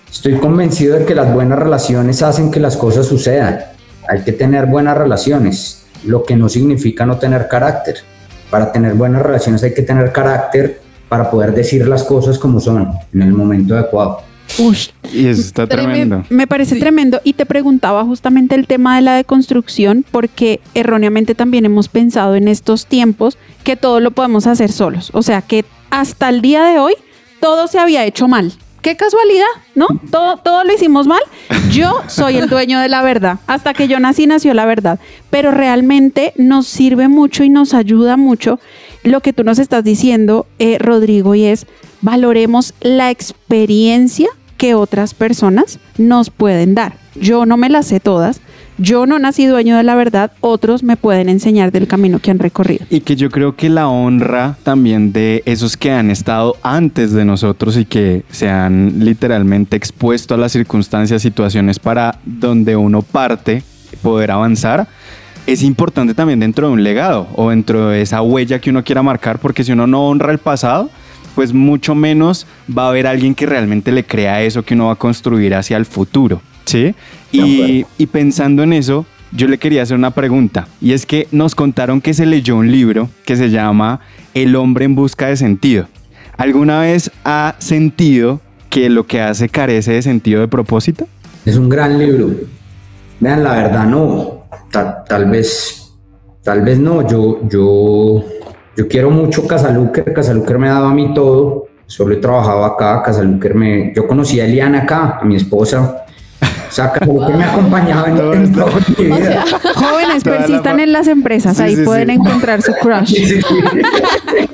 Estoy convencido de que las buenas relaciones hacen que las cosas sucedan. Hay que tener buenas relaciones, lo que no significa no tener carácter. Para tener buenas relaciones hay que tener carácter para poder decir las cosas como son, en el momento adecuado. Uy, Y eso está tremendo. me parece Sí. tremendo. Y te preguntaba justamente el tema de la deconstrucción, porque erróneamente también hemos pensado en estos tiempos que todo lo podemos hacer solos. O sea, que hasta el día de hoy todo se había hecho mal. Qué casualidad, ¿no? Todo, todo lo hicimos mal. Yo soy el dueño de la verdad. Hasta que yo nací, nació la verdad. Pero realmente nos sirve mucho y nos ayuda mucho lo que tú nos estás diciendo, eh, Rodrigo, y es valoremos la experiencia que otras personas nos pueden dar. Yo no me las sé todas. Yo no nací dueño de la verdad, otros me pueden enseñar del camino que han recorrido. Y que yo creo que la honra también de esos que han estado antes de nosotros y que se han literalmente expuesto a las circunstancias, situaciones para donde uno parte, poder avanzar, es importante también dentro de un legado o dentro de esa huella que uno quiera marcar, porque si uno no honra el pasado, pues mucho menos va a haber alguien que realmente le crea eso que uno va a construir hacia el futuro. ¿Sí? Y, y pensando en eso, yo le quería hacer una pregunta, y es que nos contaron que se leyó un libro que se llama El hombre en busca de sentido. ¿Alguna vez ha sentido que lo que hace carece de sentido de propósito? Es un gran libro. Vean, la verdad no, tal, tal vez, tal vez no. Yo, yo, yo quiero mucho Casaluker. Casaluker me ha dado a mí todo. Solo he trabajado acá. Casaluker me, yo conocí a Eliana acá, a mi esposa. O sea, Casaluker me ha acompañado en, en todo mi vida. Jóvenes, Toda la persistan fa- en las empresas, Sí, ahí sí, pueden sí. encontrar su crush. Sí, sí, sí.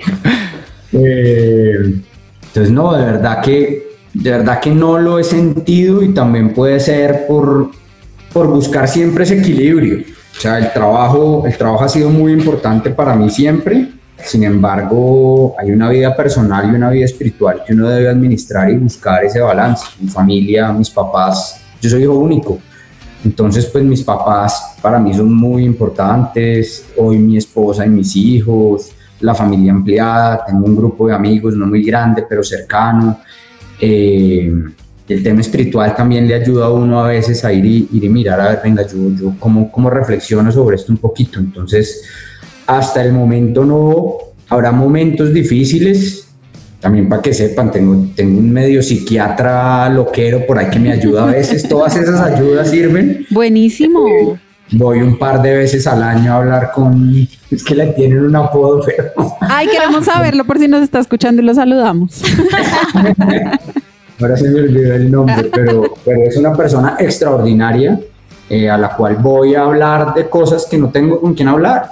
Eh, entonces no, de verdad que de verdad que no lo he sentido, y también puede ser por, por buscar siempre ese equilibrio. O sea, el trabajo, el trabajo ha sido muy importante para mí siempre. Sin embargo, hay una vida personal y una vida espiritual que uno debe administrar y buscar ese balance. Mi familia, mis papás, yo soy hijo único. Entonces, pues mis papás para mí son muy importantes. Hoy mi esposa y mis hijos, la familia ampliada, tengo un grupo de amigos no muy grande, pero cercano. Eh, el tema espiritual también le ayuda a uno a veces a ir y, ir y mirar, a ver, venga, yo, yo cómo, cómo reflexiono sobre esto un poquito. Entonces, hasta el momento no, habrá momentos difíciles. También para que sepan, tengo, tengo un medio psiquiatra loquero por ahí que me ayuda a veces. Todas esas ayudas sirven. Buenísimo. Voy un par de veces al año a hablar con... Es que le tienen un apodo, pero... Ay, queremos saberlo por si nos está escuchando y lo saludamos. Ahora se me olvidó el nombre, pero, pero es una persona extraordinaria eh, a la cual voy a hablar de cosas que no tengo con quién hablar.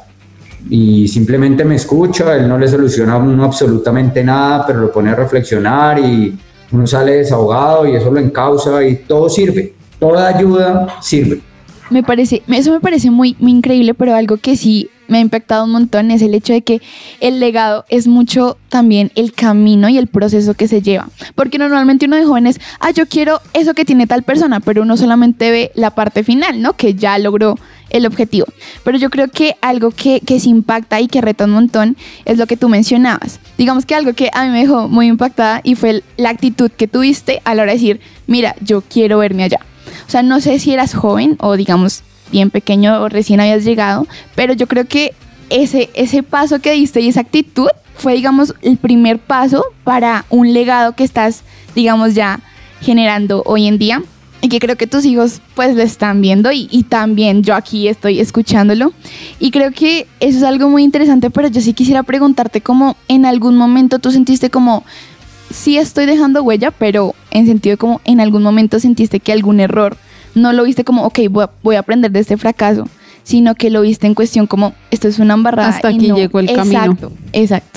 Y simplemente me escucha, él no le soluciona a uno absolutamente nada, pero lo pone a reflexionar y uno sale desahogado y eso lo encausa y todo sirve. Toda ayuda sirve. Me parece, eso me parece muy, muy increíble, pero algo que sí me ha impactado un montón es el hecho de que el legado es mucho también el camino y el proceso que se lleva. Porque normalmente uno de jóvenes, ah, yo quiero eso que tiene tal persona, pero uno solamente ve la parte final, ¿no? Que ya logró el objetivo. Pero yo creo que algo que, que se impacta y que reta un montón es lo que tú mencionabas. Digamos que algo que a mí me dejó muy impactada y fue el- la actitud que tuviste a la hora de decir, mira, yo quiero verme allá. O sea, no sé si eras joven o digamos bien pequeño o recién habías llegado, pero yo creo que ese, ese paso que diste y esa actitud fue, digamos, el primer paso para un legado que estás, digamos, ya generando hoy en día y que creo que tus hijos pues lo están viendo y, y también yo aquí estoy escuchándolo y creo que eso es algo muy interesante, pero yo sí quisiera preguntarte como en algún momento tú sentiste como sí estoy dejando huella, pero en sentido de como en algún momento sentiste que algún error no lo viste como, ok, voy a, voy a aprender de este fracaso, sino que lo viste en cuestión como, esto es una embarrada. Hasta y aquí no- llegó el camino. Exacto, exacto.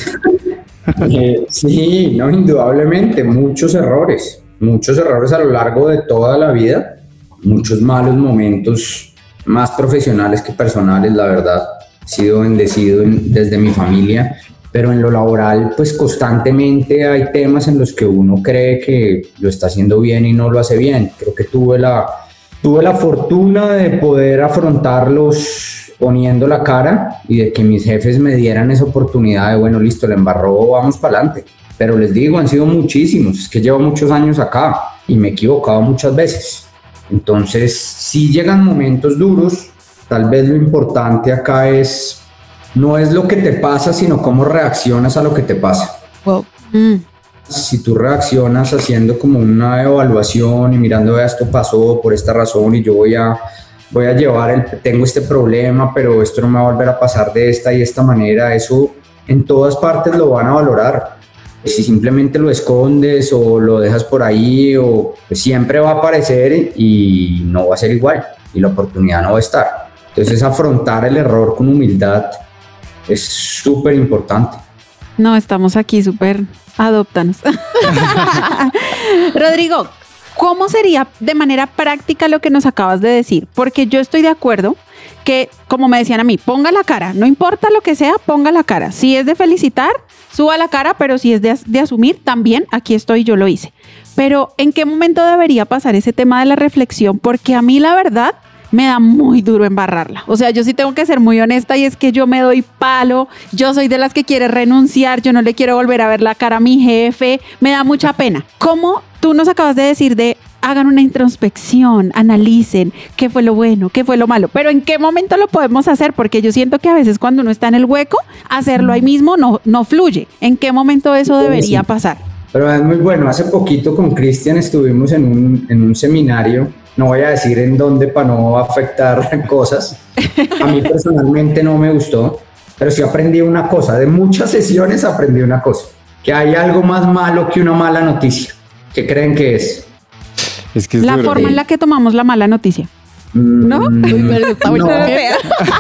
Eh, sí, no, indudablemente, muchos errores, muchos errores a lo largo de toda la vida, muchos malos momentos, más profesionales que personales, la verdad. He sido bendecido en- desde mi familia, pero en lo laboral, pues constantemente hay temas en los que uno cree que lo está haciendo bien y no lo hace bien. Creo que tuve la, tuve la fortuna de poder afrontarlos poniendo la cara y de que mis jefes me dieran esa oportunidad de, bueno, listo, la embarró, vamos para adelante. Pero les digo, han sido muchísimos, es que llevo muchos años acá. y me he equivocado muchas veces. Entonces, si llegan momentos duros, tal vez lo importante acá es, no es lo que te pasa, sino cómo reaccionas a lo que te pasa. Wow. Mm. Si tú reaccionas haciendo como una evaluación y mirando, esto pasó por esta razón y yo voy a, voy a llevar, el, tengo este problema, pero esto no me va a volver a pasar de esta y esta manera, eso en todas partes lo van a valorar. Si simplemente lo escondes o lo dejas por ahí, o pues siempre va a aparecer y no va a ser igual y la oportunidad no va a estar. Entonces afrontar el error con humildad es súper importante. No, estamos aquí súper, adóptanos. Rodrigo, ¿cómo sería de manera práctica lo que nos acabas de decir? Porque yo estoy de acuerdo que, como me decían a mí, ponga la cara, no importa lo que sea, ponga la cara. Si es de felicitar, suba la cara, pero si es de, de asumir, también aquí estoy, yo lo hice. Pero ¿en qué momento debería pasar ese tema de la reflexión? Porque a mí la verdad me da muy duro embarrarla. O sea, yo sí tengo que ser muy honesta y es que yo me doy palo, yo soy de las que quiere renunciar, yo no le quiero volver a ver la cara a mi jefe, me da mucha pena. ¿Cómo tú nos acabas de decir de hagan una introspección, analicen qué fue lo bueno, qué fue lo malo, pero en qué momento lo podemos hacer? Porque yo siento que a veces cuando uno está en el hueco, hacerlo ahí mismo no, no fluye. ¿En qué momento eso debería pasar? Pero es muy bueno. Hace poquito con Cristian estuvimos en un, en un seminario, no voy a decir en dónde para no afectar cosas. A mí personalmente no me gustó, pero sí aprendí una cosa. De muchas sesiones aprendí una cosa, que hay algo más malo que una mala noticia. ¿Qué creen que es? Es que es la duro. forma en la que tomamos la mala noticia. ¿No? Mm, Uy, pero está muy no. fea.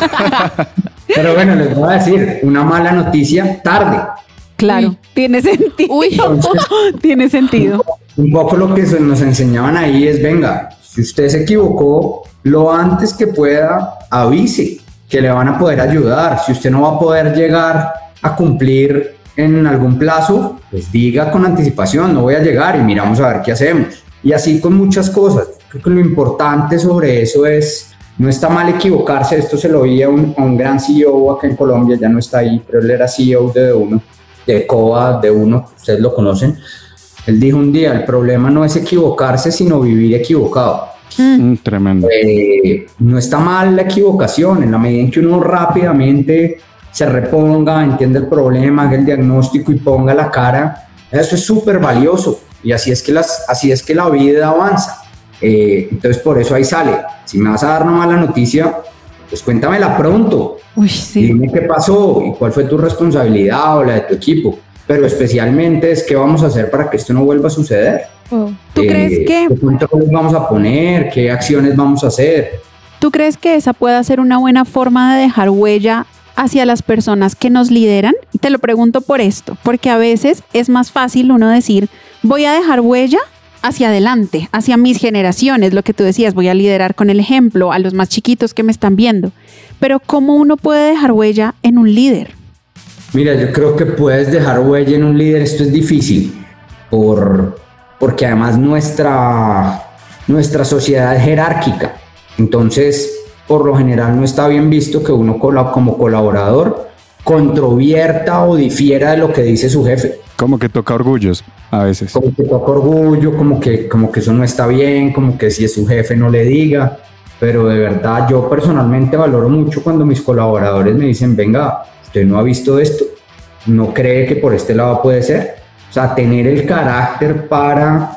Pero bueno, les voy a decir, una mala noticia tarde. Claro, Uy. tiene sentido. Uy. Tiene sentido. Un poco lo que se nos enseñaban ahí es, venga, si usted se equivocó, lo antes que pueda, avise que le van a poder ayudar. Si usted no va a poder llegar a cumplir en algún plazo, pues diga con anticipación, no voy a llegar y miramos a ver qué hacemos. Y así con muchas cosas. Creo que lo importante sobre eso es, no está mal equivocarse. Esto se lo oí a un, a un gran C E O acá en Colombia, ya no está ahí, pero él era C E O de uno, de Cova, de uno, ustedes lo conocen. Él dijo un día, el problema no es equivocarse, sino vivir equivocado. Mm, tremendo. Eh, no está mal la equivocación, en la medida en que uno rápidamente se reponga, entiende el problema, haga el diagnóstico y ponga la cara, eso es súper valioso. Y así es que, las, así es que la vida avanza. Eh, entonces por eso ahí sale, si me vas a dar una mala noticia, pues cuéntamela pronto. Uy, sí. Dime qué pasó y cuál fue tu responsabilidad o la de tu equipo. Pero especialmente es qué vamos a hacer para que esto no vuelva a suceder. Oh. ¿Tú Eh, crees que ¿Qué controles vamos a poner? ¿Qué acciones vamos a hacer? tú crees que esa pueda ser una buena forma de dejar huella hacia las personas que nos lideran? Y te lo pregunto por esto, porque a veces es más fácil uno decir, voy a dejar huella hacia adelante, hacia mis generaciones, lo que tú decías, voy a liderar con el ejemplo a los más chiquitos que me están viendo. Pero ¿cómo uno puede dejar huella en un líder? Mira, yo creo que puedes dejar huella en un líder. Esto es difícil por, porque además nuestra, nuestra sociedad es jerárquica. Entonces, por lo general no está bien visto que uno como colaborador controvierta o difiera de lo que dice su jefe. Como que toca orgullos a veces. Como que toca orgullo, como que, como que eso no está bien, como que si es su jefe no le diga. Pero de verdad yo personalmente valoro mucho cuando mis colaboradores me dicen, venga, usted no ha visto esto, no cree que por este lado puede ser. O sea, tener el carácter para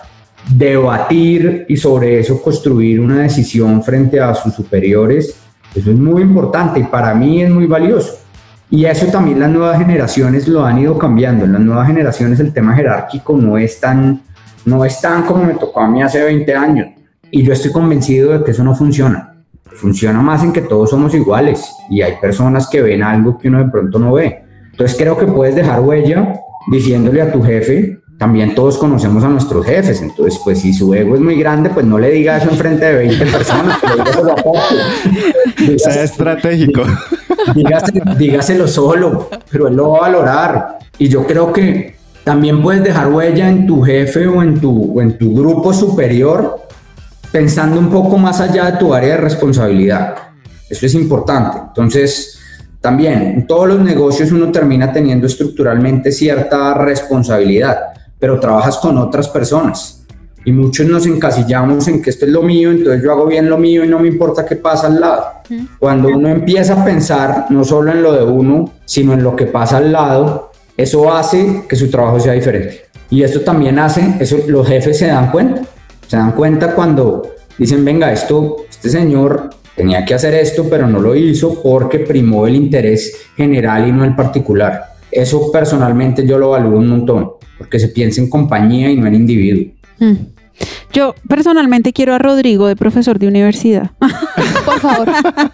debatir y sobre eso construir una decisión frente a sus superiores, eso es muy importante y para mí es muy valioso. Y eso también las nuevas generaciones lo han ido cambiando. En las nuevas generaciones el tema jerárquico no es tan, no es tan como me tocó a mí hace veinte años. Y yo estoy convencido de que eso no funciona. Funciona más en que todos somos iguales y hay personas que ven algo que uno de pronto no ve. Entonces creo que puedes dejar huella diciéndole a tu jefe, también todos conocemos a nuestros jefes, entonces pues si su ego es muy grande, pues no le diga eso enfrente de veinte personas. Sea estratégico. Dígaselo, dígaselo solo, pero él lo va a valorar. Y yo creo que también puedes dejar huella en tu jefe o en tu, o en tu grupo superior, pensando un poco más allá de tu área de responsabilidad. Eso es importante. Entonces, también en todos los negocios uno termina teniendo estructuralmente cierta responsabilidad, pero trabajas con otras personas Y muchos nos encasillamos en que esto es lo mío, entonces yo hago bien lo mío y no me importa qué pasa al lado. Cuando uno empieza a pensar no solo en lo de uno, sino en lo que pasa al lado, eso hace que su trabajo sea diferente. Y esto también hace, eso los jefes se dan cuenta. Se dan cuenta cuando dicen, venga, esto, este señor tenía que hacer esto, pero no lo hizo porque primó el interés general y no el particular. Eso personalmente yo lo valoro un montón, porque se piensa en compañía y no en individuo. Mm. Yo personalmente quiero a Rodrigo de profesor de universidad. Por favor.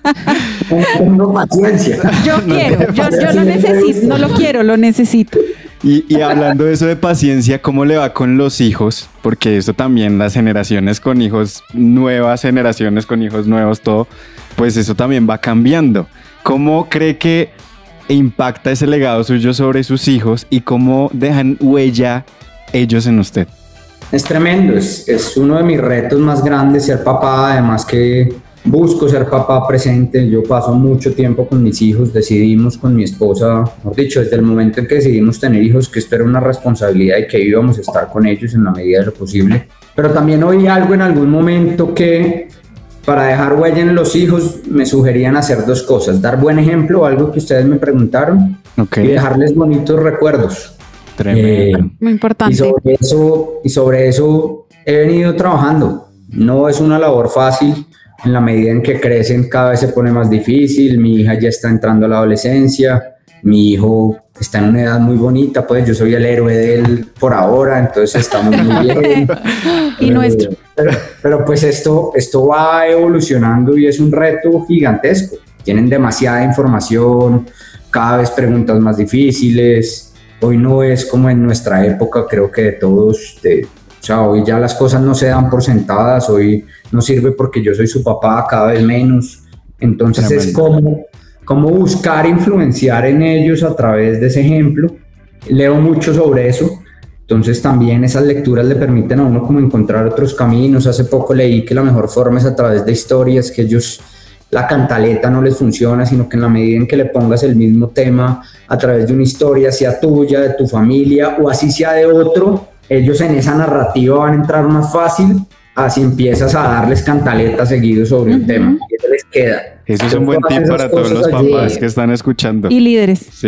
Tengo paciencia. Yo quiero, yo, yo lo necesito, no lo quiero, lo necesito. Y, y hablando de eso de paciencia, ¿cómo le va con los hijos? Porque esto también, las generaciones con hijos, nuevas generaciones con hijos nuevos, todo, pues eso también va cambiando. ¿Cómo cree que impacta ese legado suyo sobre sus hijos y cómo dejan huella ellos en usted? Es tremendo, es, es uno de mis retos más grandes ser papá, además que busco ser papá presente. Yo paso mucho tiempo con mis hijos, decidimos con mi esposa, mejor dicho, desde el momento en que decidimos tener hijos, que esto era una responsabilidad y que íbamos a estar con ellos en la medida de lo posible. Pero también oí algo en algún momento que para dejar huella en los hijos me sugerían hacer dos cosas: dar buen ejemplo, algo que ustedes me preguntaron, okay, y dejarles bonitos recuerdos. Tremendo. Eh, Muy importante. Y sobre eso, y sobre eso he venido trabajando. No es una labor fácil. En la medida en que crecen, cada vez se pone más difícil. Mi hija ya está entrando a la adolescencia. Mi hijo está en una edad muy bonita, pues yo soy el héroe de él por ahora, entonces estamos muy bien. Y pero, nuestro. Pero, pero pues esto, esto va evolucionando y es un reto gigantesco. Tienen demasiada información, cada vez preguntas más difíciles. Hoy no es como en nuestra época, creo que de todos, de, o sea, hoy ya las cosas no se dan por sentadas, hoy no sirve porque yo soy su papá, cada vez menos. Entonces Tremendo. es como, como buscar influenciar en ellos a través de ese ejemplo. Leo mucho sobre eso, entonces también esas lecturas le permiten a uno como encontrar otros caminos. Hace poco leí que la mejor forma es a través de historias, que ellos... la cantaleta no les funciona, sino que en la medida en que le pongas el mismo tema a través de una historia, sea tuya, de tu familia o así sea de otro, ellos en esa narrativa van a entrar más fácil, así empiezas a darles cantaleta seguido sobre uh-huh. un tema y eso les queda. Eso es un buen tip para todos los papás que están escuchando. Y líderes. Sí.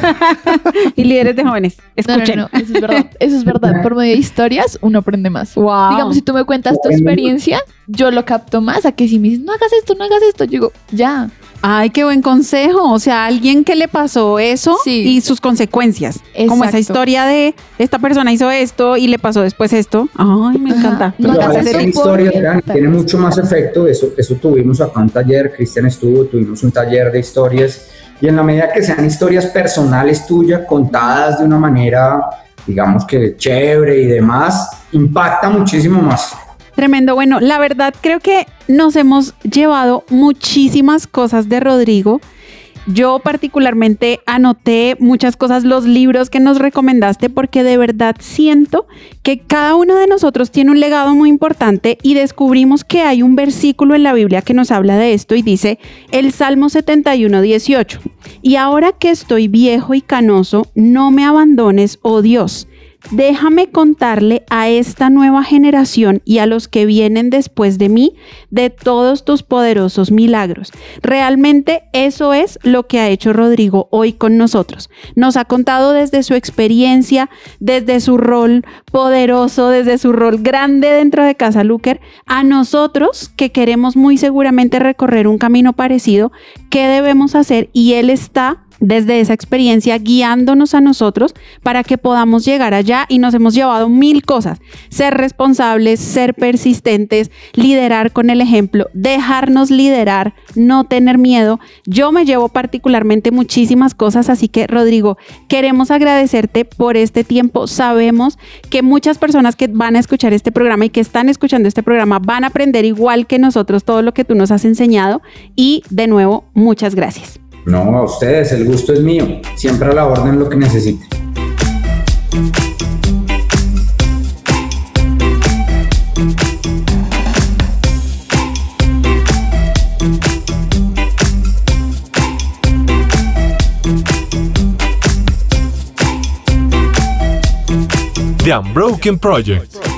Y líderes de jóvenes. Escuchen. No, no, no, eso es verdad. Eso es verdad. Por medio de historias uno aprende más. Wow. Digamos, si tú me cuentas tu experiencia, yo lo capto más a que si me dices, no hagas esto, no hagas esto, yo digo, ya. Ay, qué buen consejo. O sea, alguien que le pasó eso sí. y sus consecuencias. Exacto. Como esa historia de esta persona hizo esto y le pasó después esto. Ay, me encanta. No, no, hagas esa historia tiene mucho más efecto. Eso, eso tuvimos acá un taller, Cristian estuvo, tuvimos un taller de historias. Y en la medida que sean historias personales tuyas, contadas de una manera, digamos que chévere y demás, impacta muchísimo más. Tremendo. Bueno, la verdad creo que nos hemos llevado muchísimas cosas de Rodrigo. Yo particularmente anoté muchas cosas, los libros que nos recomendaste, porque de verdad siento que cada uno de nosotros tiene un legado muy importante y descubrimos que hay un versículo en la Biblia que nos habla de esto y dice el Salmo setenta y uno, dieciocho. Y ahora que estoy viejo y canoso, no me abandones, oh Dios. Déjame contarle a esta nueva generación y a los que vienen después de mí de todos tus poderosos milagros. Realmente eso es lo que ha hecho Rodrigo hoy con nosotros. Nos ha contado desde su experiencia, desde su rol poderoso, desde su rol grande dentro de Casa Luker, a nosotros que queremos muy seguramente recorrer un camino parecido, qué debemos hacer, y él está desde esa experiencia guiándonos a nosotros para que podamos llegar allá, y nos hemos llevado mil cosas: ser responsables, ser persistentes, liderar con el ejemplo, dejarnos liderar, no tener miedo. Yo me llevo particularmente muchísimas cosas, así que Rodrigo, queremos agradecerte por este tiempo. Sabemos que muchas personas que van a escuchar este programa y que están escuchando este programa van a aprender igual que nosotros todo lo que tú nos has enseñado, y de nuevo, muchas gracias. No, a ustedes, el gusto es mío. Siempre a la orden lo que necesiten. The Unbroken Project.